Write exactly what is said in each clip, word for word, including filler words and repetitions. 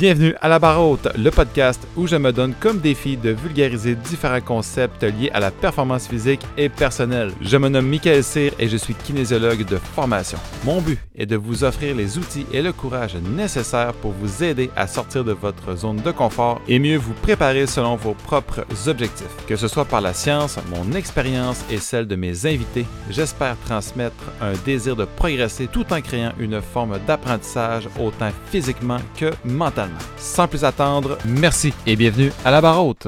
Bienvenue à La Barre Haute, le podcast où je me donne comme défi de vulgariser différents concepts liés à la performance physique et personnelle. Je me nomme Michael Cyr et je suis kinésiologue de formation. Mon but est de vous offrir les outils et le courage nécessaires pour vous aider à sortir de votre zone de confort et mieux vous préparer selon vos propres objectifs. Que ce soit par la science, mon expérience et celle de mes invités, j'espère transmettre un désir de progresser tout en créant une forme d'apprentissage autant physiquement que mentalement. Sans plus attendre, merci et bienvenue à La Barre Haute.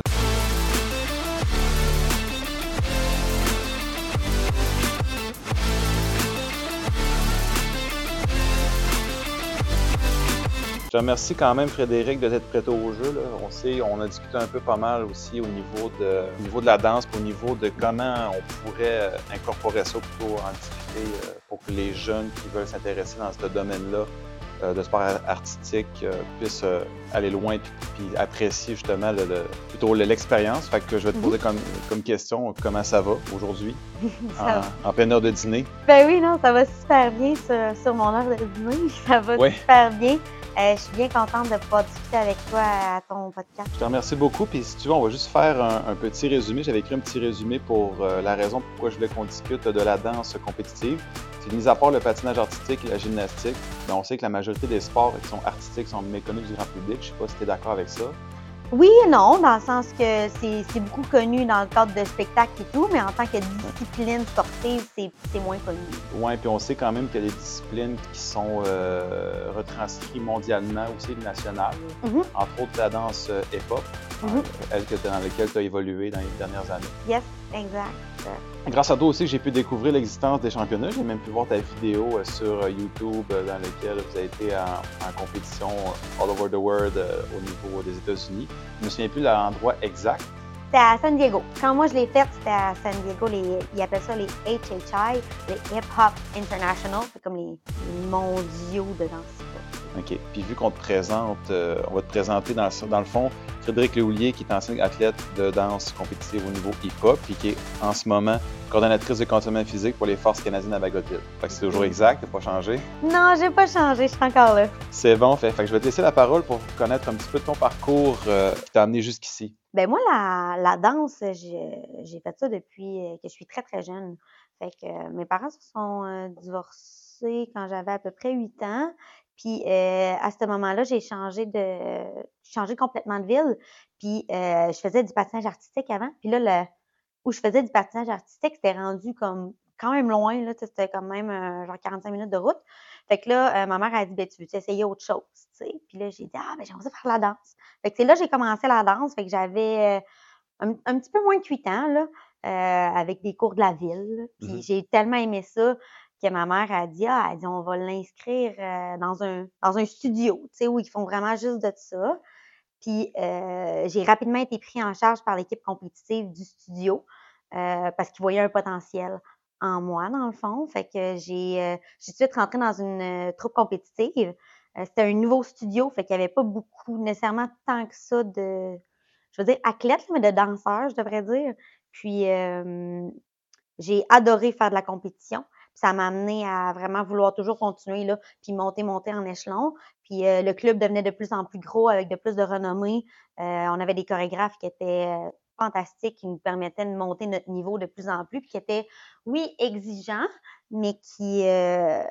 Je te remercie quand même, Frédéric, de t'être prêté au jeu. Là. On sait, on a discuté un peu pas mal aussi au niveau de, au niveau de la danse, au niveau de comment on pourrait incorporer ça plutôt en discuter pour que les jeunes qui veulent s'intéresser dans ce domaine-là de sport artistique euh, puissent euh, aller loin puis, puis apprécier justement le, le, plutôt l'expérience. Fait que je vais te poser mm-hmm. comme, comme question comment ça va aujourd'hui en, en pleine heure de dîner. Ben oui, non, ça va super bien sur, sur mon heure de dîner. Ça va ouais. super bien. Euh, je suis bien contente de pouvoir discuter avec toi à ton podcast. Je te remercie beaucoup. Puis si tu veux, on va juste faire un, un petit résumé. J'avais écrit un petit résumé pour euh, la raison pourquoi je voulais qu'on discute de la danse compétitive. C'est mis à part le patinage artistique et la gymnastique, ben on sait que la majorité des sports qui sont artistiques sont méconnus du grand public. Je ne sais pas si tu es d'accord avec ça. Oui et non, dans le sens que c'est, c'est beaucoup connu dans le cadre de spectacles et tout, mais en tant que discipline sportive, c'est, c'est moins connu. Oui, puis on sait quand même qu'il y a des disciplines qui sont euh, retranscrites mondialement, aussi nationales, mm-hmm. entre autres la danse euh, hip-hop, mm-hmm. elle que dans laquelle tu as évolué dans les dernières années. Yes, exact. Grâce à toi aussi, j'ai pu découvrir l'existence des championnats. J'ai même pu voir ta vidéo sur YouTube dans laquelle vous avez été en, en compétition all over the world au niveau des États-Unis. Je ne me souviens plus de l'endroit exact. C'était à San Diego. Quand moi je l'ai faite, c'était à San Diego. Les, ils appellent ça les H H I, les Hip Hop International. C'est comme les, les mondiaux de danse. OK. Puis vu qu'on te présente, euh, on va te présenter dans, dans le fond Frédéric Lehouillier, qui est ancien athlète de danse compétitive au niveau hip-hop, puis qui est en ce moment coordonnatrice de conditionnement physique pour les Forces canadiennes à Bagotville. Fait que c'est toujours exact, t'as pas changé? Non, j'ai pas changé, je suis encore là. C'est bon, fait, fait que je vais te laisser la parole pour connaître un petit peu de ton parcours euh, qui t'a amené jusqu'ici. Ben moi, la, la danse, j'ai, j'ai fait ça depuis que je suis très, très jeune. Fait que euh, mes parents se sont euh, divorcés quand j'avais à peu près huit ans. Puis euh, à ce moment-là, j'ai changé de changé complètement de ville. Puis euh, je faisais du patinage artistique avant. Puis là, le, où je faisais du patinage artistique, c'était rendu comme quand même loin. Là, c'était quand même euh, genre quarante-cinq minutes de route. Fait que là, euh, ma mère a dit, ben, tu veux essayer autre chose, tu sais. Puis là, j'ai dit, ah, ben, j'aimerais faire la danse. Fait que c'est là que j'ai commencé la danse. Fait que j'avais euh, un, un petit peu moins de huit ans, là, euh, avec des cours de la ville. Puis mm-hmm. j'ai tellement aimé ça que ma mère a dit, ah, elle dit, on va l'inscrire euh, dans un dans un studio, tu sais, où ils font vraiment juste de ça. Puis euh, j'ai rapidement été pris en charge par l'équipe compétitive du studio euh, parce qu'ils voyaient un potentiel en moi, dans le fond. Fait que j'ai, euh, j'ai tout de suite rentrée dans une euh, troupe compétitive. Euh, c'était un nouveau studio, fait qu'il n'y avait pas beaucoup, nécessairement tant que ça de, je veux dire, athlètes, mais de danseurs, je devrais dire. Puis euh, j'ai adoré faire de la compétition. Puis ça m'a amené à vraiment vouloir toujours continuer, là, puis monter, monter en échelon. Puis euh, le club devenait de plus en plus gros avec de plus de renommée. Euh, on avait des chorégraphes qui étaient euh, fantastiques, qui nous permettaient de monter notre niveau de plus en plus, puis qui étaient, oui, exigeants, mais qui... Euh,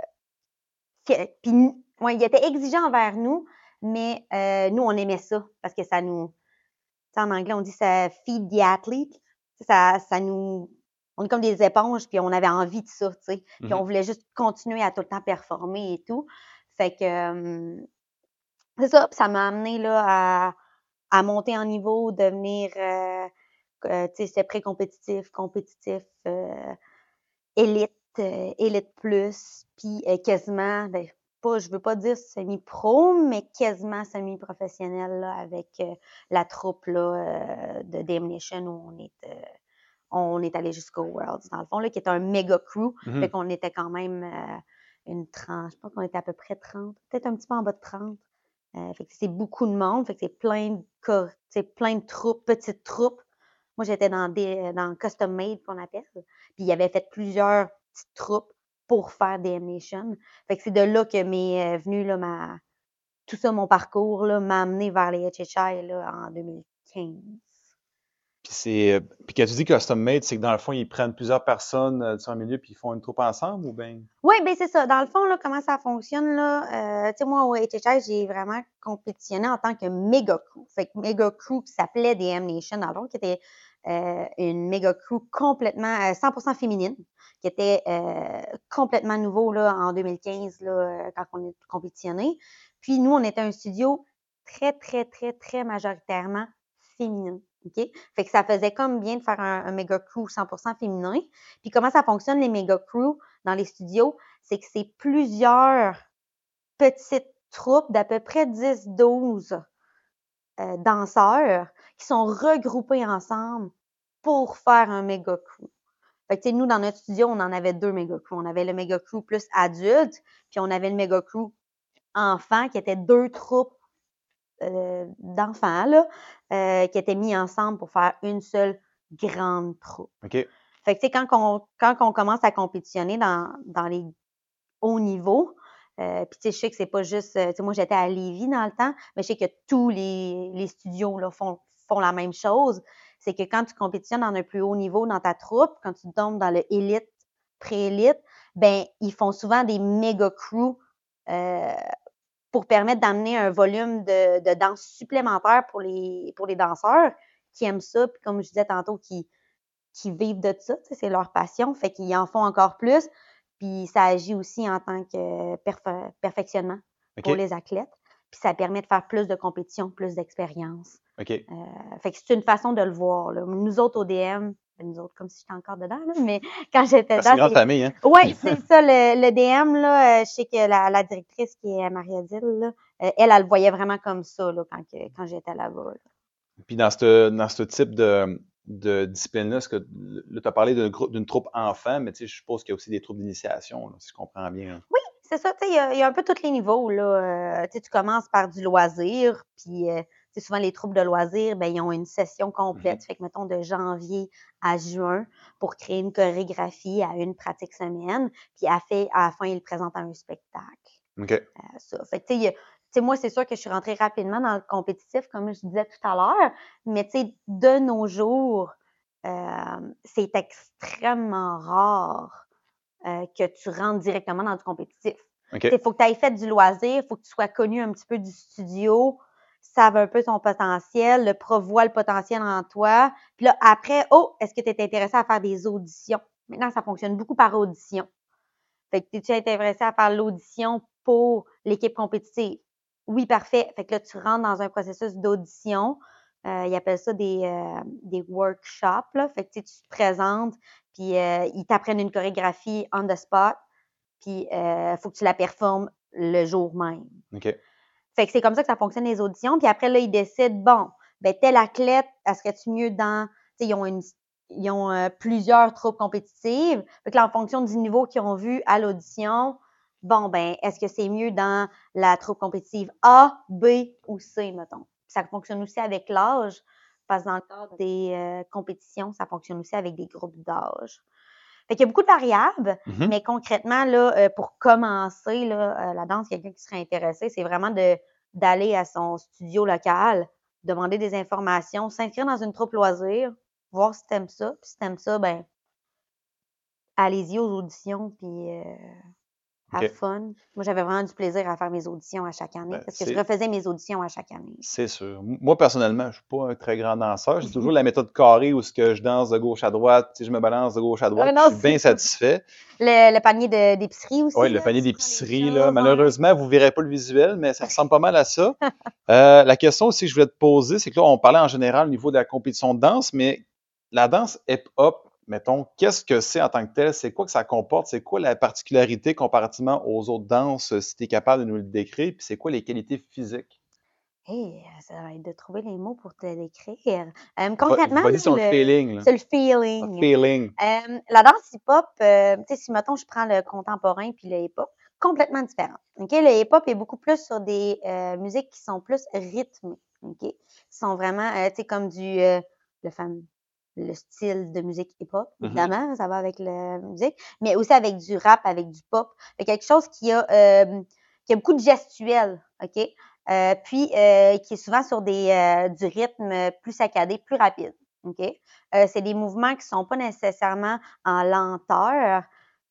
qui puis, ouais, ils étaient exigeants envers nous, mais euh, nous, on aimait ça parce que ça nous... Tu sais, en anglais, on dit ça « feed the athlete ». Ça, ça nous... On est comme des éponges, puis on avait envie de ça, tu sais. Puis mm-hmm. on voulait juste continuer à tout le temps performer et tout. Fait que euh, c'est ça, puis ça m'a amené là à, à monter en niveau, devenir, euh, euh, tu sais, c'était pré-compétitif, compétitif, euh, élite, euh, élite plus, puis euh, quasiment, ben, pas, je veux pas dire semi-pro, mais quasiment semi-professionnel là, avec euh, la troupe là, euh, de Damnation où on est... Euh, on est allé jusqu'au Worlds, dans le fond, là, qui est un méga crew. Mm-hmm. Fait qu'on était quand même euh, une trente, je pense qu'on était à peu près trente, peut-être un petit peu en bas de trente. Euh, fait que c'est beaucoup de monde, fait que c'est plein de corps, c'est plein de troupes, petites troupes. Moi, j'étais dans des dans custom made qu'on appelle. Puis il y avait fait plusieurs petites troupes pour faire des Damnation. Fait que c'est de là que m'est venue là, ma, tout ça, mon parcours là, m'a amené vers les H H I là, en deux mille quinze. Puis c'est puis quand tu dis custom made, c'est que dans le fond, ils prennent plusieurs personnes euh, sur un milieu puis ils font une troupe ensemble ou bien? Oui, ben c'est ça. Dans le fond, là, comment ça fonctionne, là, euh, tu sais, moi, au H H I, j'ai vraiment compétitionné en tant que méga crew. Fait que méga crew qui s'appelait D M Nation, dans le fond, qui était euh, une méga crew complètement, euh, cent pour cent féminine, qui était euh, complètement nouveau, là, en deux mille quinze, là, euh, quand on est compétitionné. Puis nous, on était un studio très, très, très, très majoritairement féminin. OK? Fait que ça faisait comme bien de faire un, un méga crew cent pour cent féminin. Puis comment ça fonctionne, les méga crews dans les studios, c'est que c'est plusieurs petites troupes d'à peu près dix douze euh, danseurs qui sont regroupés ensemble pour faire un méga crew. Fait que, tu sais, nous, dans notre studio, on en avait deux méga crews. On avait le méga crew plus adulte, puis on avait le méga crew enfant, qui était deux troupes euh, d'enfants, là, euh, qui étaient mis ensemble pour faire une seule grande troupe. OK. Fait que, tu sais, quand on, quand on commence à compétitionner dans, dans les hauts niveaux, euh, puis, tu sais, je sais que c'est pas juste, euh, tu sais, moi, j'étais à Lévis dans le temps, mais je sais que tous les, les studios, là, font, font la même chose. C'est que quand tu compétitionnes dans un plus haut niveau dans ta troupe, quand tu tombes dans le élite, pré-élite, ben, ils font souvent des méga crews, euh, pour permettre d'amener un volume de, de danse supplémentaire pour les, pour les danseurs qui aiment ça, puis comme je disais tantôt, qui, qui vivent de ça, c'est leur passion, fait qu'ils en font encore plus, puis ça agit aussi en tant que perfe- perfectionnement OK. pour les athlètes, puis ça permet de faire plus de compétition, plus d'expérience. OK. Euh, fait que c'est une façon de le voir, là. Nous autres, au D M, ben, nous autres, comme si j'étais encore dedans, là, mais quand j'étais Ah, c'est une dedans, grande famille, hein? oui, c'est ça, le, le D M, là, euh, je sais que la, la directrice qui est Marie-Odile, là, euh, elle, elle le voyait vraiment comme ça, là, quand, que- quand j'étais là-bas, là. Puis dans ce dans ce type de, de discipline-là, est-ce que là, tu as parlé d'un groupe- d'une troupe enfant, mais tu sais, je suppose qu'il y a aussi des troupes d'initiation, là, si je comprends bien. Oui, c'est ça, tu sais, il y a, il y a un peu tous les niveaux, là. Euh, tu sais, tu commences par du loisir, puis euh, tu sais, souvent les troupes de loisirs, ben, ils ont une session complète, Mhm. fait que mettons de janvier à juin pour créer une chorégraphie à une pratique semaine, puis à, fait, à la fin, ils le présentent à un spectacle. OK. Euh, ça. Fait que, tu sais, il y a- tu sais, moi, c'est sûr que je suis rentrée rapidement dans le compétitif, comme je disais tout à l'heure, mais tu sais, de nos jours, euh, c'est extrêmement rare euh, que tu rentres directement dans du compétitif. OK. Il faut que tu aies fait du loisir, il faut que tu sois connu un petit peu du studio, savent un peu ton potentiel, le prof voit le potentiel en toi. Puis là, après, oh, est-ce que tu es intéressé à faire des auditions? Maintenant, ça fonctionne beaucoup par audition. Fait que es-tu intéressé à faire l'audition pour l'équipe compétitive? Oui, parfait. Fait que là, tu rentres dans un processus d'audition. Euh, ils appellent ça des, euh, des workshops, là. Fait que tu te présentes, puis euh, ils t'apprennent une chorégraphie on the spot, puis il euh, faut que tu la performes le jour même. OK. Fait que c'est comme ça que ça fonctionne les auditions. Puis après, là, ils décident, bon, ben tel athlète, elle serait-tu mieux dans... Tu sais, ils ont, une, ils ont euh, plusieurs troupes compétitives. Fait que là, en fonction du niveau qu'ils ont vu à l'audition, bon, ben, est-ce que c'est mieux dans la troupe compétitive A, B ou C, mettons. Puis ça fonctionne aussi avec l'âge, parce que dans le cadre des euh, compétitions, ça fonctionne aussi avec des groupes d'âge. Fait qu'il y a beaucoup de variables, Mhm. mais concrètement, là, euh, pour commencer là, euh, la danse, quelqu'un qui serait intéressé, c'est vraiment de d'aller à son studio local, demander des informations, s'inscrire dans une troupe loisir, voir si t'aimes ça. Puis si t'aimes ça, ben allez-y aux auditions, puis euh, have OK. fun. Moi, j'avais vraiment du plaisir à faire mes auditions à chaque année, Ben, parce que je c'est refaisais mes auditions à chaque année. c'est sûr. M- Moi, personnellement, je suis pas un très grand danseur. J'ai toujours la méthode carrée où ce que je danse de gauche à droite, tu sais, je me balance de gauche à droite, Ah puis je non, suis bien c'est satisfait. le, le panier de- d'épicerie Oui, aussi, le là, panier tu prends les d'épicerie, là, choses, ouais. malheureusement, vous verrez pas le visuel, mais ça ressemble pas mal à ça. Euh, la question aussi que je voulais te poser, c'est que là, on parlait en général au niveau de la compétition de danse, mais la danse hip-hop, mettons, qu'est-ce que c'est en tant que tel? C'est quoi que ça comporte? C'est quoi la particularité comparativement aux autres danses, si tu es capable de nous le décrire? Puis c'est quoi les qualités physiques? Hey, ça va être de trouver les mots pour te décrire. Euh, Va- concrètement, Vas-y là, sur le le, feeling, là. c'est le Le feeling. feeling. Euh, la danse hip-hop, euh, tu sais, si mettons, je prends le contemporain puis le hip-hop, complètement différent. OK? Le hip-hop est beaucoup plus sur des euh, musiques qui sont plus rythmées. OK? Qui sont vraiment, euh, tu sais, comme du, euh, le, fam- le style de musique hip-hop, Mhm. évidemment, ça va avec la musique, mais aussi avec du rap, avec du pop. Fait quelque chose qui a, euh, qui a beaucoup de gestuels. OK? Euh, puis, euh, qui est souvent sur des, euh, du rythme plus saccadé, plus rapide. OK? Euh, c'est des mouvements qui sont pas nécessairement en lenteur.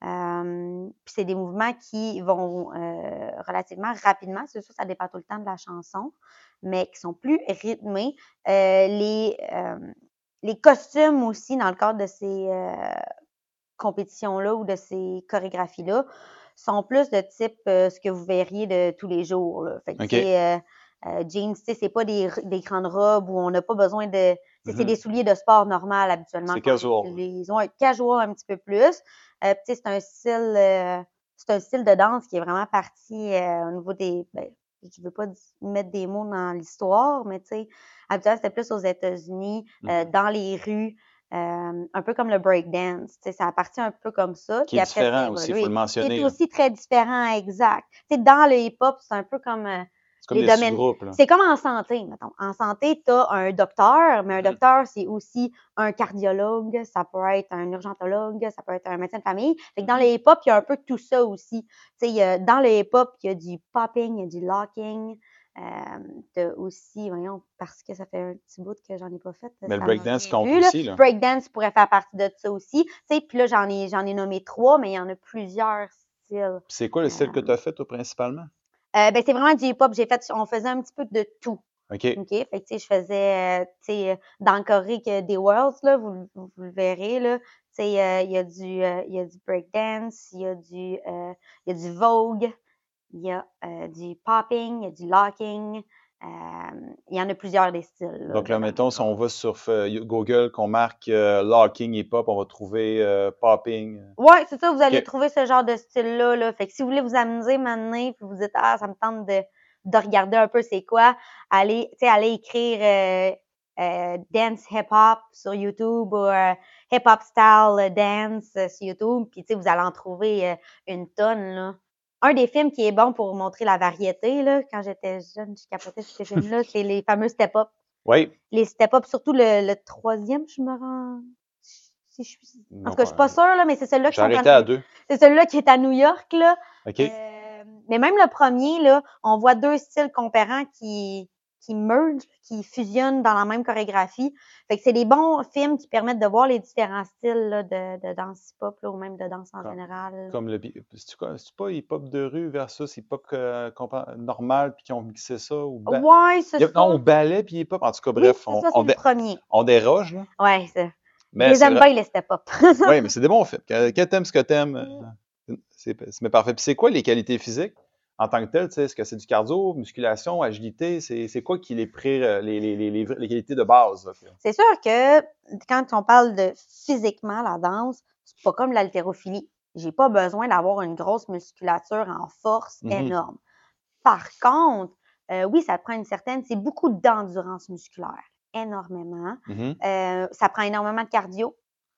Euh, puis c'est des mouvements qui vont euh, relativement rapidement. C'est sûr, ça dépend tout le temps de la chanson, mais qui sont plus rythmés. Euh, les, euh, les costumes aussi, dans le cadre de ces euh, compétitions-là ou de ces chorégraphies-là, sont plus de type euh, ce que vous verriez de tous les jours. Là. Fait que, OK. euh, euh, jeans, c'est pas des, des grandes robes où on n'a pas besoin de... Mm-hmm. C'est des souliers de sport normal habituellement. C'est casual. Ils ont un casual un petit peu plus. Euh, c'est un style euh, c'est un style de danse qui est vraiment parti euh, au niveau des... Ben, je ne veux pas mettre des mots dans l'histoire, mais tu sais, habituellement, c'était plus aux États-Unis, mm-hmm. euh, dans les rues. Euh, un peu comme le breakdance, ça appartient un peu comme ça. Qui est après, différent aussi, il faut le mentionner. C'est aussi très différent, exact. T'sais, dans le hip-hop, c'est un peu comme euh, c'est comme les des domaines. Sous-groupes. C'est comme en santé, mettons. En santé, tu as un docteur, mais un docteur, c'est aussi un cardiologue, ça peut être un urgentologue, ça peut être un médecin de famille. Fait que dans le hip-hop, il y a un peu de tout ça aussi. T'sais, dans le hip-hop, il y a du popping, il y a du locking. Euh, t'as aussi, voyons, parce que ça fait un petit bout que j'en ai pas fait. Mais le breakdance compte vu, aussi, là. Breakdance pourrait faire partie de ça aussi. Tu sais, puis là, j'en ai, j'en ai nommé trois, mais il y en a plusieurs styles. C'est quoi le style euh, que tu as fait, toi, principalement? Euh, ben, c'est vraiment du hip-hop. J'ai fait, on faisait un petit peu de tout. OK. OK. Fait que, tu sais, je faisais, euh, tu sais, dans le Corée, que des Worlds, là, vous, vous, vous le verrez, là. Tu sais, euh, il y a du, euh, il y a du breakdance, il y a du, euh, il y a du Vogue. Il y a euh, du popping, il y a du locking. Euh, il y en a plusieurs des styles. Là, Donc là, mettons, si on va sur euh, Google, qu'on marque euh, locking et pop, on va trouver euh, popping. Oui, c'est ça, vous allez okay. trouver ce genre de style-là. Là. Fait que si vous voulez vous amuser maintenant, puis vous dites, ah, ça me tente de, de regarder un peu c'est quoi, allez, allez écrire euh, euh, dance hip-hop sur YouTube ou euh, hip-hop style dance euh, sur YouTube, puis vous allez en trouver euh, une tonne, là. Un des films qui est bon pour montrer la variété, là, quand j'étais jeune, je capotais ces films-là, c'est les fameux step-up. Oui. Les step-up, surtout le, le troisième, je me rends... Si je suis... En tout cas, je suis pas sûre, là, mais c'est celui-là qui J'ai arrêté à deux. C'est celui-là qui est à New York, là. OK. Euh, mais même le premier, là, on voit deux styles compérants qui, qui mergent, qui fusionnent dans la même chorégraphie. Fait que c'est des bons films qui permettent de voir les différents styles là, de, de danse hip-hop ou même de danse en comme, général. Comme le... C'est pas hip-hop de rue versus hip-hop euh, normal puis qui ont mixé ça? Ou ba... Ouais, c'est ça. Non, au ballet puis hip-hop. En tout cas, bref, oui, on, ça, on, dé... premier. on déroge. Là. Ouais, c'est... Mais je les aime bien, les step-up. Oui, mais c'est des bons films. Quand, quand t'aimes ce que t'aimes, c'est, c'est parfait. Puis c'est quoi les qualités physiques en tant que telles? Est-ce que c'est du cardio, musculation, agilité? C'est, c'est quoi qui les, pré, les, les, les, les, les qualités de base? Là? C'est sûr que quand on parle de physiquement la danse, c'est pas comme l'haltérophilie. J'ai pas besoin d'avoir une grosse musculature en force mm-hmm. énorme. Par contre, euh, oui, ça prend une certaine... C'est beaucoup d'endurance musculaire. Énormément. Mm-hmm. Euh, ça prend énormément de cardio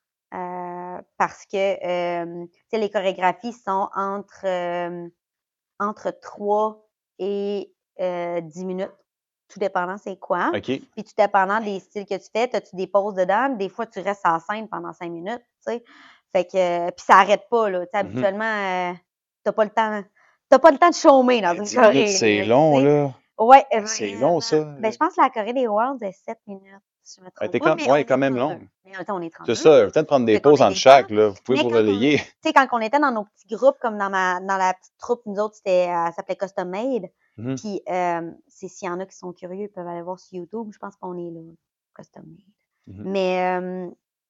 euh, parce que euh, les chorégraphies sont entre, euh, entre trois et euh, dix minutes, tout dépendant c'est quoi. Okay. Puis tout dépendant des styles que tu fais, as-tu des pauses dedans? Des fois, tu restes en scène pendant cinq minutes, tu sais. Fait que, euh, puis ça n'arrête pas, là. Mm-hmm. Habituellement, euh, t'as pas le temps, t'as pas le temps de chômer dans une choré. C'est long, là. Ouais, c'est long, ça. Ben, je pense que la Corée des Worlds est sept minutes. Si je me trompe pas, quand, mais ouais, quand même long. Mais en même temps, on est trente-deux. C'est ça, peut-être prendre des pauses entre chaque, là. Vous pouvez vous relayer. Tu sais, quand on était dans nos petits groupes, comme dans ma dans la petite troupe, nous autres, c'était, euh, ça s'appelait Custom Made. Mm-hmm. Puis, euh, s'il y en a qui sont curieux, ils peuvent aller voir sur YouTube. Je pense qu'on est là, Custom Made. Mm-hmm. Mais, euh,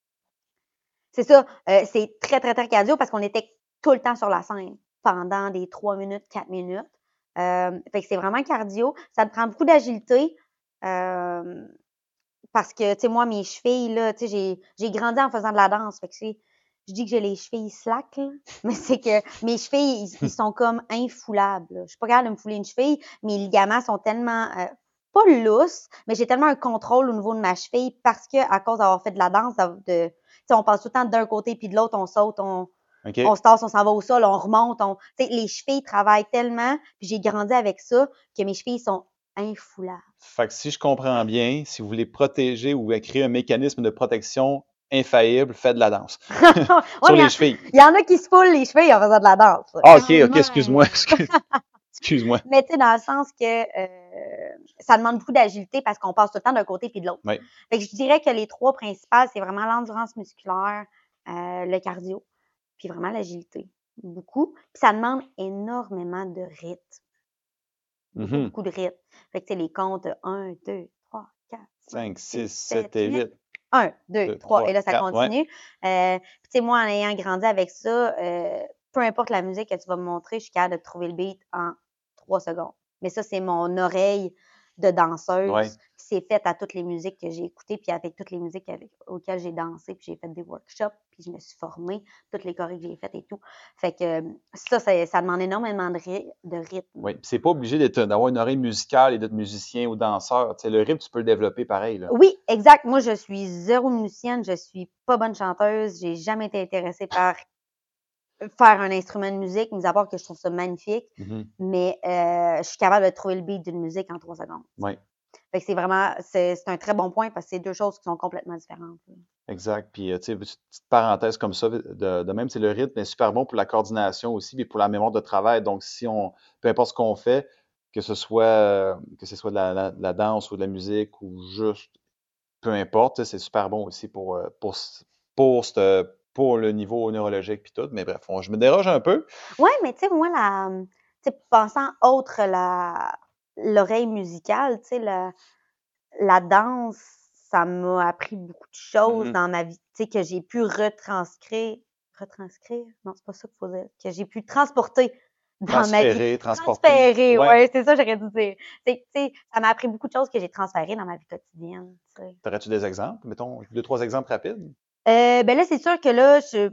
c'est ça, euh, c'est très, très, très cardio parce qu'on était tout le temps sur la scène pendant des trois minutes, quatre minutes. Euh, fait que c'est vraiment cardio. Ça me prend beaucoup d'agilité. Euh, parce que, tu sais, moi, mes chevilles, là, tu sais, j'ai, j'ai grandi en faisant de la danse. Fait que, tu sais, je dis que j'ai les chevilles slack, là, mais c'est que mes chevilles, ils, ils sont comme infoulables. Là. Je suis pas capable de me fouler une cheville. Mes ligaments sont tellement, euh, pas lousses, mais j'ai tellement un contrôle au niveau de ma cheville parce que, à cause d'avoir fait de la danse, de, tu sais, on passe tout le temps d'un côté puis de l'autre, on saute, on... Okay. On se tasse, on s'en va au sol, on remonte. On... Les chevilles travaillent tellement, puis j'ai grandi avec ça, que mes chevilles sont infoulables. Fait que si je comprends bien, si vous voulez protéger ou créer un mécanisme de protection infaillible, faites de la danse. ouais, sur les chevilles. Il y en a qui se foulent les chevilles en faisant de la danse. Ah, OK, OK, excuse-moi. Excuse, excuse-moi. Mais tu sais, dans le sens que, euh, ça demande beaucoup d'agilité parce qu'on passe tout le temps d'un côté puis de l'autre. Oui. Fait que je dirais que les trois principales, c'est vraiment l'endurance musculaire, euh, le cardio, puis vraiment l'agilité. Beaucoup. Puis ça demande énormément de rythme. Beaucoup, Mhm. beaucoup de rythme. Fait que, tu sais, les comptes un, deux, trois, quatre, cinq, six, sept et huit. un, deux, Deux, trois, trois, et là, ça quatre, continue. Euh, puis, tu sais, moi, en ayant grandi avec ça, euh, peu importe la musique que tu vas me montrer, je suis capable de trouver le beat en trois secondes. Mais ça, c'est mon oreille de danseuse Ouais. qui s'est faite à toutes les musiques que j'ai écoutées, puis avec toutes les musiques avec, auxquelles j'ai dansé, puis j'ai fait des workshops, puis je me suis formée, toutes les chorés que j'ai faites et tout. Fait que euh, ça, ça, ça demande énormément de, ry- de rythme. Oui, puis c'est pas obligé d'être, d'avoir une oreille musicale et d'être musicien ou danseur. Tu sais, le rythme, tu peux le développer pareil, là. Oui, exact. Moi, je suis zéro musicienne, je suis pas bonne chanteuse, j'ai jamais été intéressée par faire un instrument de musique, mis à part que je trouve ça magnifique, Mhm. mais euh, je suis capable de trouver le beat d'une musique en trois secondes. Oui, Fait que c'est vraiment, c'est c'est un très bon point parce que c'est deux choses qui sont complètement différentes. là. exact. Puis, euh, tu sais, une petite parenthèse comme ça, de, de même, c'est le rythme est super bon pour la coordination aussi, puis pour la mémoire de travail. Donc, si on, peu importe ce qu'on fait, que ce soit, euh, que ce soit de la, la- de la danse ou de la musique ou juste, peu importe, tu sais, c'est super bon aussi pour, euh, pour, c- pour, cette- pour le niveau neurologique puis tout. Mais bref, on- je me déroge un peu. Ouais, mais tu sais, moi, la, tu sais, pensant autre la l'oreille musicale, tu sais, la, la danse, ça m'a appris beaucoup de choses Mhm. dans ma vie, tu sais, que j'ai pu retranscrire. Retranscrire? Non, c'est pas ça qu'il faut dire. Que j'ai pu transporter dans ma vie. Transférer, transporter. Transférer, Ouais. ouais, c'est ça, j'aurais dû dire. C'est que, tu sais, ça m'a appris beaucoup de choses que j'ai transférées dans ma vie quotidienne, tu sais. T'aurais-tu des exemples? Mettons, deux, trois exemples rapides. Euh, ben là, c'est sûr que là, je,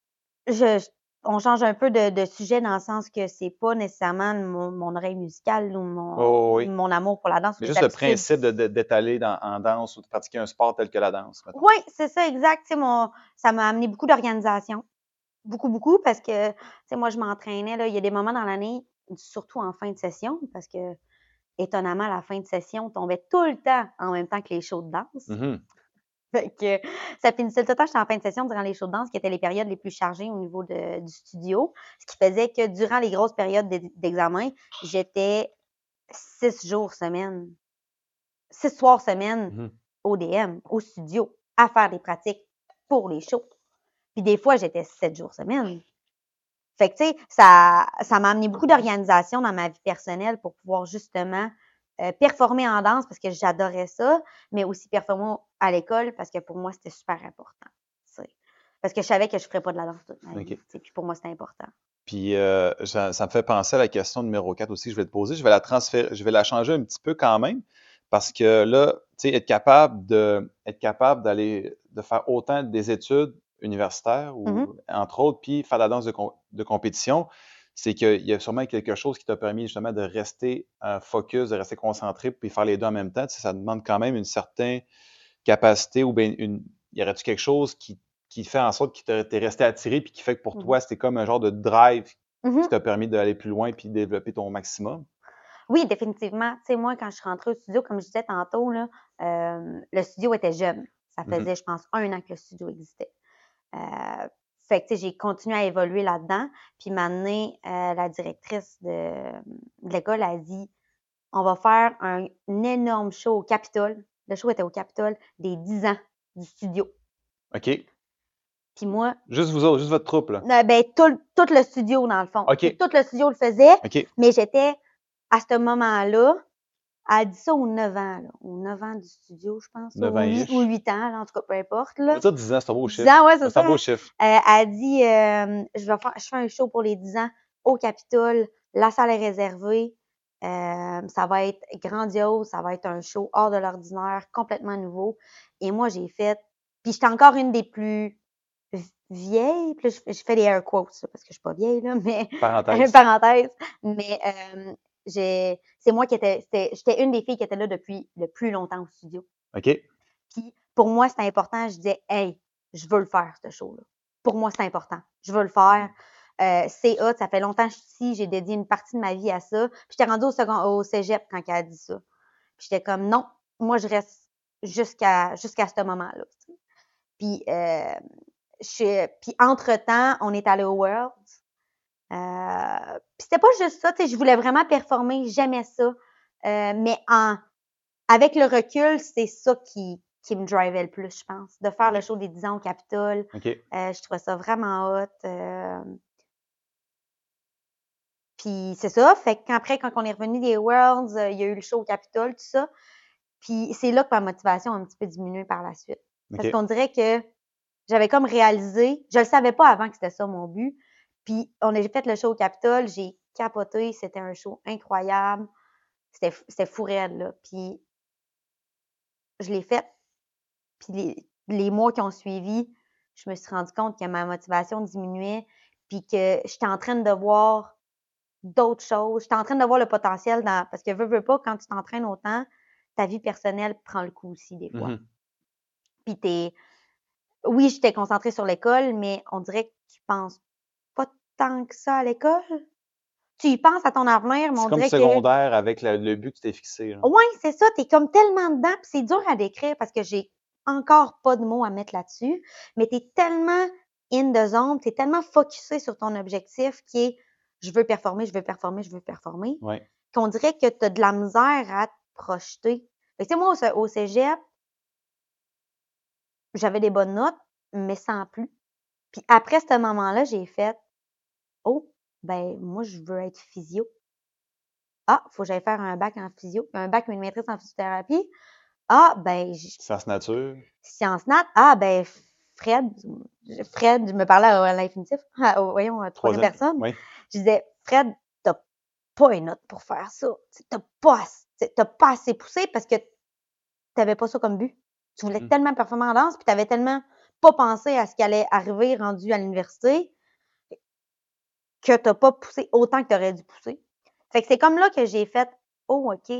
je, je- on change un peu de, de sujet dans le sens que c'est pas nécessairement mon, mon oreille musicale ou mon, Oh, oui. mon amour pour la danse ou Mais les juste le aptitudes. principe de, de- d'être allé dans- en danse ou de pratiquer un sport tel que la danse, mettons. Oui, c'est ça, exact. Tu sais, mon, ça m'a amené beaucoup d'organisation. Beaucoup, beaucoup, parce que, tu sais, moi, je m'entraînais, là, il y a des moments dans l'année, surtout en fin de session, parce que, étonnamment, la fin de session tombait tout le temps en même temps que les shows de danse. Mhm. Fait que ça finissait tout le temps, j'étais en fin de session durant les shows de danse, qui étaient les périodes les plus chargées au niveau de, du studio, ce qui faisait que durant les grosses périodes d'e- d'examen, j'étais six jours semaine, six soirs semaine Mhm. au D M, au studio, à faire des pratiques pour les shows. Puis des fois, j'étais sept jours semaine. Fait que, tu sais, ça, ça m'a amené beaucoup d'organisation dans ma vie personnelle pour pouvoir justement euh, performer en danse parce que j'adorais ça, mais aussi performer à l'école parce que pour moi, c'était super important. tu sais. Parce que je savais que je ne ferais pas de la danse toute ma vie. OK. tu sais, Puis pour moi, c'était important. Puis euh, ça, ça me fait penser à la question numéro quatre aussi que je vais te poser. Je vais la transférer, je vais la changer un petit peu quand même. Parce que là, tu sais, être capable de, être capable d'aller, de faire autant des études universitaires ou, Mhm. entre autres, puis faire de la danse de, com- de compétition, c'est qu'il y a sûrement quelque chose qui t'a permis justement de rester euh, focus, de rester concentré, puis faire les deux en même temps. Tu sais, ça demande quand même une certaine capacité ou bien une, y aurait-tu quelque chose qui, qui fait en sorte que tu es resté attiré puis qui fait que pour Mhm. toi, c'était comme un genre de drive Mhm. qui t'a permis d'aller plus loin puis de développer ton maximum? Oui, définitivement. Tu sais, moi, quand je suis rentrée au studio, comme je disais tantôt, là, euh, le studio était jeune. Ça Mhm. faisait, je pense, un an que le studio existait. Euh, fait que, tu sais, j'ai continué à évoluer là-dedans. Puis, maintenant, euh, la directrice de, de l'école a dit, on va faire un, un énorme show au Capitole. Le show était au Capitole des dix ans du studio. OK. Puis moi, Juste vous autres, juste votre troupe, là. euh, ben, tout, le- tout le studio, dans le fond. OK. Puis tout le studio le faisait, OK. mais j'étais, à ce moment-là, elle a dit ça aux neuf ans, là, aux neuf ans du studio, je pense, neuf ou ans huit, ish. ou huit ans, là, en tout cas, peu importe. On Là. va dire dix ans, c'est un beau dix chiffre. ans, ouais, c'est C'est un ça. beau chiffre. Euh, elle a dit, euh, je vais faire, je fais un show pour les dix ans au Capitole, la salle est réservée, euh, ça va être grandiose, ça va être un show hors de l'ordinaire, complètement nouveau. Et moi, j'ai fait, puis j'étais encore une des plus v- vieilles, puis là, je, je fais des air quotes, là, parce que je suis pas vieille, là, mais Parenthèse. parenthèse, mais euh, j'ai, c'est moi qui étais, c'était, j'étais une des filles qui était là depuis le plus longtemps au studio. OK. Puis pour moi, c'était important. Je disais, hey, je veux le faire, ce show-là. Pour moi, c'est important. Je veux le faire. Euh, c'est hot. Ça fait longtemps que je suis ici. J'ai dédié une partie de ma vie à ça. Puis j'étais rendue au, second, au cégep quand elle a dit ça. Puis j'étais comme, non, moi, je reste jusqu'à jusqu'à ce moment-là. tu sais. Puis, euh, je, puis entre-temps, on est allé au World. Euh, puis c'était pas juste ça. tu sais, Je voulais vraiment performer. J'aimais ça. Euh, mais en, avec le recul, c'est ça qui, qui me drivait le plus, je pense. De faire le show des dix ans au Capitole. OK. Euh, je trouvais ça vraiment hot. Euh, Puis c'est ça. Fait qu'après, quand on est revenu des Worlds, euh, il y a eu le show au Capitole, tout ça. Puis c'est là que ma motivation a un petit peu diminué par la suite. Parce OK. qu'on dirait que j'avais comme réalisé, je le savais pas avant que c'était ça mon but. Puis on a fait le show au Capitole, j'ai capoté, c'était un show incroyable. C'était, c'était fou raide, là. Puis je l'ai fait. Puis les, les mois qui ont suivi, je me suis rendu compte que ma motivation diminuait, puis que j'étais en train de voir d'autres choses. J'étais en train de voir le potentiel dans... Parce que veux, veux pas, quand tu t'entraînes autant, ta vie personnelle prend le coup aussi, des fois. Mhm. Puis t'es... Oui, j'étais concentrée sur l'école, mais on dirait que tu penses pas tant que ça à l'école. Tu y penses à ton avenir, mais C'est on comme dirait que... secondaire avec le, le but que tu t'es fixé. Là. Oui, c'est ça. T'es comme tellement dedans, puis c'est dur à décrire parce que j'ai encore pas de mots à mettre là-dessus, mais t'es tellement in the zone, t'es tellement focusé sur ton objectif qui est « je veux performer, je veux performer, je veux performer Ouais. » qu'on dirait que t'as de la misère à te projeter. Fait que, tu sais, moi, au, au cégep, j'avais des bonnes notes, mais sans plus. Puis après ce moment-là, j'ai fait « oh, ben moi, je veux être physio. Ah, faut que j'aille faire un bac en physio, un bac ou une maîtrise en physiothérapie. Ah, ben, j- Sciences nature. sciences nat. Ah, ben, Fred, Fred, je me parlais à l'infinitif, à- au- voyons, à troisième Troisième. personne. Oui. Je disais, Fred, t'as pas une note pour faire ça. Tu sais, T'as pas, ass- t'as pas assez poussé parce que t'avais pas ça comme but. Tu voulais Mhm. tellement performer en danse, puis t'avais tellement pas pensé à ce qui allait arriver rendu à l'université que t'as pas poussé autant que t'aurais dû pousser. Fait que c'est comme là que j'ai fait, oh, OK,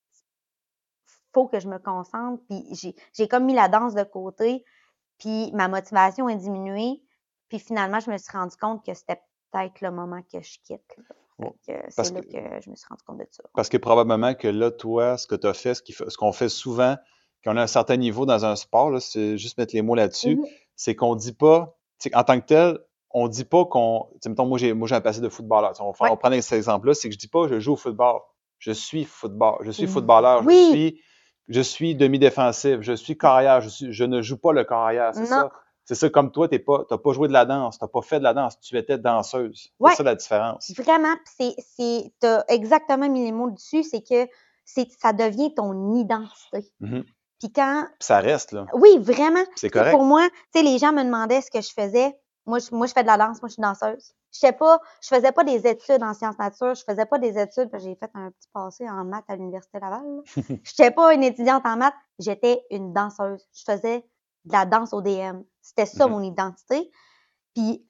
faut que je me concentre, puis j'ai, j'ai comme mis la danse de côté, puis ma motivation a diminué, puis finalement, je me suis rendu compte que c'était peut-être le moment que je quitte. Là. Fait Bon. que c'est Parce là que, que je me suis rendu compte de ça. parce que probablement que là, toi, ce que tu as fait, ce, qui fait- ce qu'on fait souvent, quand on a un certain niveau dans un sport, là, c'est juste mettre les mots là-dessus, Mhm. c'est qu'on dit pas, tu sais, en tant que tel, on dit pas qu'on. Tu sais, mettons, moi, j'ai, moi, j'ai un passé de footballeur. Tu sais, On, va faire- Ouais. on prend cet exemple-là, c'est que je dis pas je joue au football. Je suis football. Je suis footballeur. Je Oui, suis, je suis demi-défensif. Je suis carrière. Je suis, je ne joue pas le carrière. C'est non, ça. C'est ça, comme toi, tu n'as pas joué de la danse. Tu n'as pas fait de la danse. Tu étais danseuse. C'est ouais, ça la différence. vraiment, puis c'est, c'est, t'as exactement mis les mots dessus, c'est que c'est, ça devient ton identité. Mhm. Puis quand, Puis ça reste, là. oui, vraiment, C'est tu sais, correct. pour moi, tu sais, les gens me demandaient ce que je faisais. Moi, je, moi, je fais de la danse, moi, je suis danseuse. Je sais pas, je faisais pas des études en sciences nature, je faisais pas des études, parce que j'ai fait un petit passé en maths à l'Université Laval. Je n'étais pas une étudiante en maths, j'étais une danseuse. Je faisais de la danse au D M. C'était ça, Mhm. mon identité. Puis,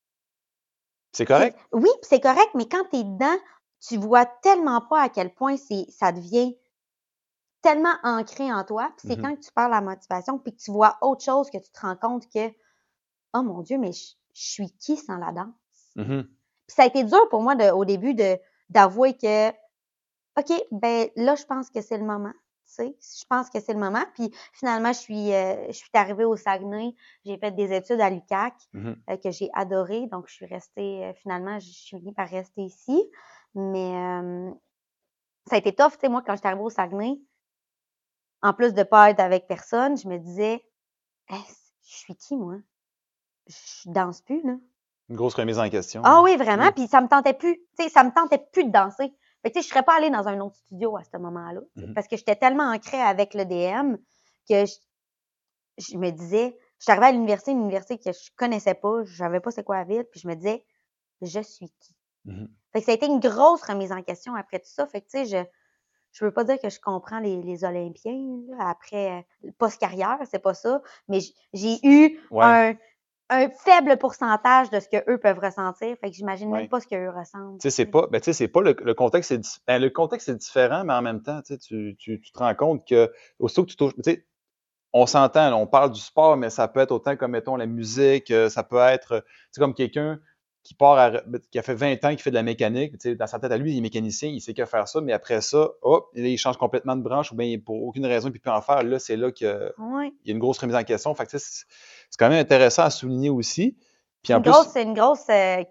C'est c'est- correct. oui, puis c'est correct, mais quand tu es dedans, tu vois tellement pas à quel point c'est, ça devient tellement ancré en toi. Puis c'est Mhm. quand tu perds la motivation, puis que tu vois autre chose que tu te rends compte que oh mon Dieu, mais je, je suis qui sans la danse? Mhm. Puis ça a été dur pour moi de, au début de, d'avouer que, OK, ben là, je pense que c'est le moment. Tu sais, je pense que c'est le moment. Puis finalement, je suis, euh, je suis arrivée au Saguenay. J'ai fait des études à l'U Q A C Mhm. euh, que j'ai adoré. Donc, je suis restée, euh, finalement, je suis venue par rester ici. Mais euh, ça a été tough, tu sais, moi, quand je suis arrivée au Saguenay, en plus de pas être avec personne, je me disais, hey, je suis qui, moi? Je danse plus, là. Une grosse remise en question. Ah là. oui, vraiment, Mhm. puis ça me tentait plus. Tu sais, ça me tentait plus de danser. Fait que, tu sais, je serais pas allée dans un autre studio à ce moment-là, tu sais, Mhm. parce que j'étais tellement ancrée avec le D M que je, je me disais, je suis arrivée à l'université, une université que je connaissais pas, je savais pas c'est quoi la ville, puis je me disais, je suis qui? Mhm. Fait que ça a été une grosse remise en question après tout ça. Fait que, tu sais, je, je veux pas dire que je comprends les, les Olympiens, là, après, euh, post-carrière, c'est pas ça, mais j- j'ai eu Ouais, un, un faible pourcentage de ce qu'eux peuvent ressentir. Fait que j'imagine même ouais. pas ce qu'eux ressentent. Tu sais, c'est tu sais. pas, ben, tu sais, c'est pas le, le contexte, c'est dif- ben, le contexte c'est différent, mais en même temps, tu sais, tu, tu, tu te rends compte que aussitôt que tu touches, tu sais, on s'entend, là, on parle du sport, mais ça peut être autant comme, mettons, la musique, euh, ça peut être, euh, tu sais, comme quelqu'un qui part, à- qui a fait vingt ans, qui fait de la mécanique, tu sais, dans sa tête à lui, il est mécanicien, il sait que faire ça, mais après ça, hop, il change complètement de branche, ou bien pour aucune raison, il ne peut plus en faire. Là, c'est là qu'il y a Ouais. il y a une grosse remise en question. Fait que, tu sais, c'est c'est quand même intéressant à souligner aussi. Puis C'est en une plus, grosse, c'est une grosse, euh,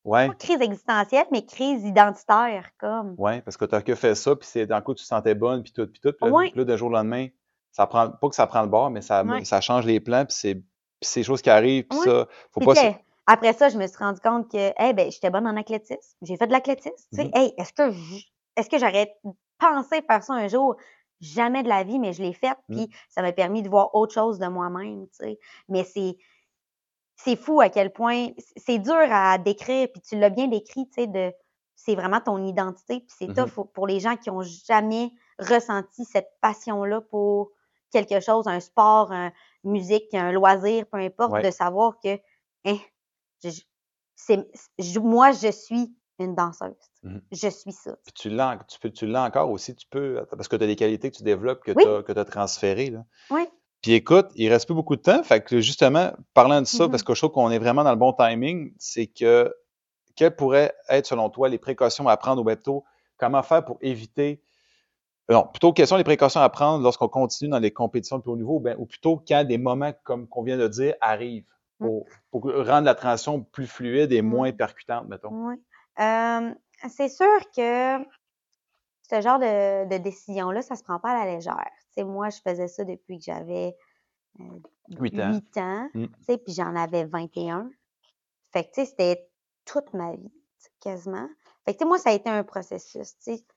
Ouais, pas crise existentielle, mais crise identitaire, comme. ouais, parce que tu as que fait ça, puis c'est d'un coup, tu te sentais bonne, puis tout, puis tout. Puis là, Ouais, puis là, d'un jour au lendemain, ça prend, pas que ça prend le bord, mais ça, ouais, ça change les plans, puis c'est, puis c'est des choses qui arrivent, puis ouais. ça, faut Puis, pas tu se. sais, après ça, je me suis rendu compte que, hey, ben, j'étais bonne en athlétisme. J'ai fait de l'athlétisme. Tu sais, Mhm, hey, est-ce que j- est-ce que j'aurais pensé faire ça un jour? Jamais de la vie, mais je l'ai fait. mhm, Puis, ça m'a permis de voir autre chose de moi-même, tu sais. Mais c'est, c'est fou à quel point c'est dur à décrire, puis tu l'as bien décrit, tu sais, de c'est vraiment ton identité, puis c'est mhm. tough pour les gens qui ont jamais ressenti cette passion-là pour quelque chose, un sport, un musique, un loisir, peu importe, Ouais. de savoir que, hein, je- c'est, je- moi, je suis une danseuse. Mhm. Je suis ça. Puis tu l'as, tu peux, tu l'as encore aussi, tu peux, parce que tu as des qualités que tu développes, que Oui, tu as, que tu as transférées, là. oui. Puis écoute, il reste plus beaucoup de temps, fait que justement, parlant de ça, parce Mhm. que je trouve qu'on est vraiment dans le bon timing, c'est que quelles pourraient être, selon toi, les précautions à prendre au bateau? Comment faire pour éviter. Non, plutôt, quelles sont les précautions à prendre lorsqu'on continue dans les compétitions de plus haut niveau, ben, ou plutôt quand des moments, comme qu'on vient de dire, arrivent Mm, pour, pour rendre la transition plus fluide et moins mm, percutante, mettons? ouais. Euh, c'est sûr que ce genre de, de décision-là, ça se prend pas à la légère. Tu sais, moi, je faisais ça depuis que j'avais euh, Huit ans. huit ans, Mm. tu sais, puis j'en avais vingt et un. Fait que, tu sais, c'était toute ma vie, tu sais, quasiment. Fait que, tu sais, moi, ça a été un processus, tu sais.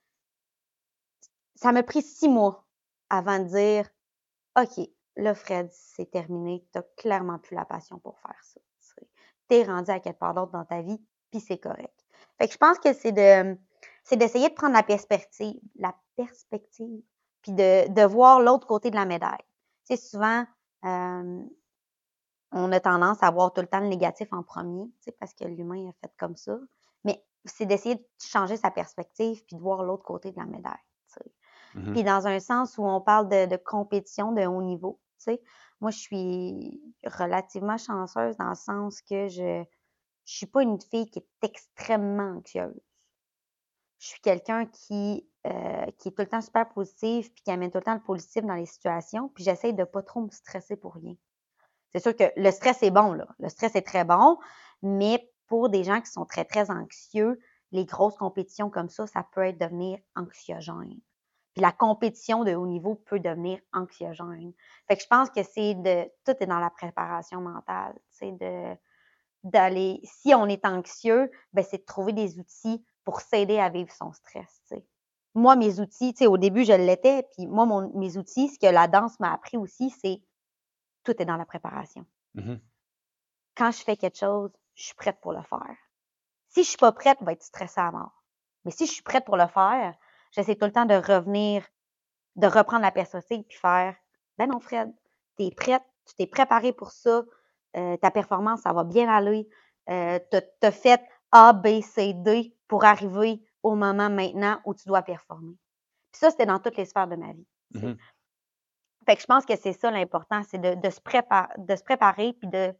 Ça m'a pris six mois avant de dire, OK, là, Fred, c'est terminé. Tu clairement plus la passion pour faire ça. Tu es rendu à quelque part d'autre dans ta vie, puis c'est correct. Fait que je pense que c'est de c'est d'essayer de prendre la perspective, la perspective, puis de, de voir l'autre côté de la médaille. Tu sais, souvent, euh, on a tendance à voir tout le temps le négatif en premier, tu sais, parce que l'humain est fait comme ça. Mais c'est d'essayer de changer sa perspective puis de voir l'autre côté de la médaille, tu sais. Mhm. Puis dans un sens où on parle de, de compétition de haut niveau, tu sais, moi, je suis relativement chanceuse dans le sens que je je suis pas une fille qui est extrêmement anxieuse. Je suis quelqu'un qui, euh, qui est tout le temps super positive puis qui amène tout le temps le positif dans les situations. Puis j'essaie de pas trop me stresser pour rien. C'est sûr que le stress est bon, là. Le stress est très bon, mais pour des gens qui sont très, très anxieux, les grosses compétitions comme ça, ça peut être devenir anxiogène. Puis la compétition de haut niveau peut devenir anxiogène. Fait que je pense que c'est de. Tout est dans la préparation mentale. Tu sais, de d'aller. Si on est anxieux, ben c'est de trouver des outils pour s'aider à vivre son stress. Tu sais. Moi, mes outils, tu sais, au début, je l'étais, puis moi, mon, mes outils, ce que la danse m'a appris aussi, c'est tout est dans la préparation. Mhm. Quand je fais quelque chose, je suis prête pour le faire. Si je suis pas prête, je vais être stressée à mort. Mais si je suis prête pour le faire, j'essaie tout le temps de revenir, de reprendre la perspective puis faire ben non, Fred, tu es prête, tu t'es préparé pour ça, euh, ta performance, ça va bien aller. Euh, tu as fait A, B, C, D pour arriver au moment maintenant où tu dois performer. Puis ça, c'était dans toutes les sphères de ma vie. Tu sais. Mhm. Fait que je pense que c'est ça l'important, c'est de, de, se préparer, de se préparer puis de,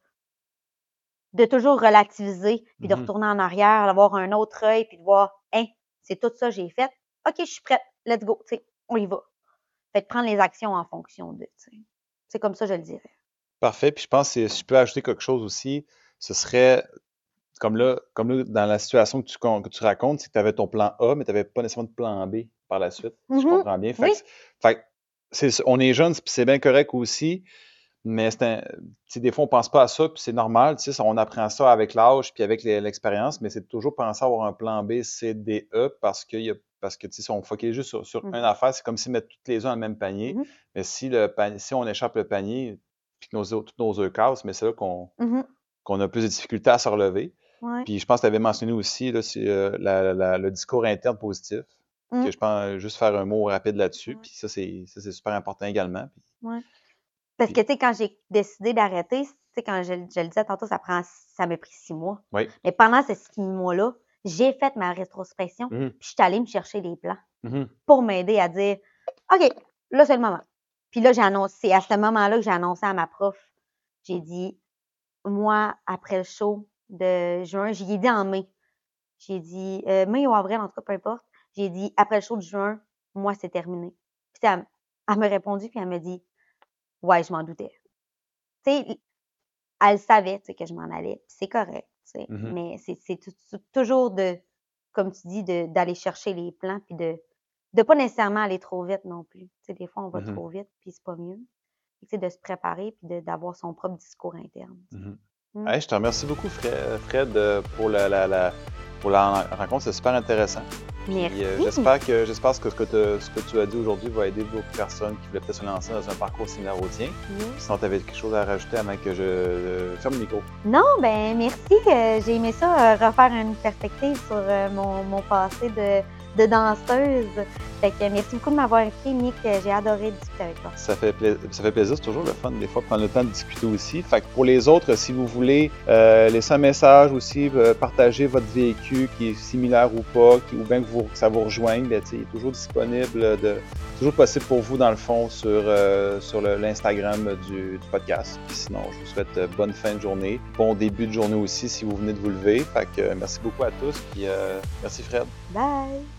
de toujours relativiser, puis de Mhm. retourner en arrière, d'avoir un autre œil, puis de voir, hein, c'est tout ça que j'ai fait. OK, je suis prête, let's go, tu sais, on y va. Fait que prendre les actions en fonction de, tu sais. C'est comme ça, je le dirais. Parfait. Puis je pense que si je peux ajouter quelque chose aussi, ce serait comme là, comme là, dans la situation que tu, con- que tu racontes, c'est que tu avais ton plan A, mais tu n'avais pas nécessairement de plan B par la suite, si je Mhm. comprends bien. Fait Oui. que, fait que c'est, on est jeune, puis c'est bien correct aussi, mais c'est un, tu sais, des fois, on pense pas à ça, puis c'est normal, tu sais, ça, on apprend ça avec l'âge, puis avec les- l'expérience, mais c'est toujours penser à avoir un plan B, C, D, E, parce que, il y a- parce que tu sais, si on focalise juste sur, sur une Mhm. affaire, c'est comme si mettre toutes les œufs dans le même panier, Mhm. mais si, le panier, si on échappe le panier, puis que nos, œufs- tous nos œufs cassent, mais c'est là qu'on Mhm. qu'on a plus de difficultés à se relever. Ouais. Puis je pense que tu avais mentionné aussi là, c'est, euh, la- la- le discours interne positif, que Mhm. je pense euh, juste faire un mot rapide là-dessus. Ouais. Puis ça, c'est ça, c'est super important également. Puis, Ouais. Parce que, puis- tu sais, quand j'ai décidé d'arrêter, tu sais, quand je, je le disais tantôt, ça prend, ça m'a pris six mois. oui. Mais pendant ces six mois-là, j'ai fait ma rétrospection, Mhm, puis je suis allée me chercher des plans mhm, pour m'aider à dire, OK, là, c'est le moment. Puis là, j'ai annoncé, c'est à ce moment-là que j'ai annoncé à ma prof, j'ai dit, moi, après le show de juin, j'y ai dit en mai, j'ai dit, euh, mai ou avril, en tout cas, peu importe, j'ai dit, après le show de juin, moi, c'est terminé. Puis elle, elle m'a répondu, puis elle m'a dit, ouais, je m'en doutais. Tu sais, elle savait, tu sais, que je m'en allais, puis c'est correct, tu sais. Mhm. Mais c'est c'est tou- tou- toujours de, comme tu dis, de- d'aller chercher les plans, puis de de pas nécessairement aller trop vite non plus. Tu sais, des fois, on va Mhm. trop vite, puis c'est pas mieux. Tu sais, de se préparer, puis de- d'avoir son propre discours interne. tu sais. Mhm. Mm. Hey, je te remercie beaucoup, Fred, Fred, euh, pour la, la, la- pour la rencontre. C'est super intéressant. Puis, Merci. euh, j'espère que j'espère que ce que, te- ce que tu as dit aujourd'hui va aider d'autres personnes qui voulaient peut-être se lancer dans un parcours similaire au tien. Oui. Sinon, tu avais quelque chose à rajouter avant que je euh, ferme le micro. Non, ben merci. euh, j'ai aimé ça, euh, refaire une perspective sur euh, mon, mon passé de, de danseuse. Fait que merci beaucoup de m'avoir invité, Nick. euh, J'ai adoré discuter avec toi. Ça fait, pla- ça fait plaisir, c'est toujours le fun des fois de prendre le temps de discuter aussi. Fait que pour les autres, si vous voulez euh, laisser un message aussi, euh, partager votre vécu qui est similaire ou pas, qui, ou bien que, vous, que ça vous rejoigne, bien, il est toujours disponible, de, toujours possible pour vous dans le fond sur, euh, sur le- l'Instagram du, du podcast. Puis sinon, je vous souhaite euh, bonne fin de journée, bon début de journée aussi si vous venez de vous lever. Fait que euh, merci beaucoup à tous, puis euh, merci Fred. Bye!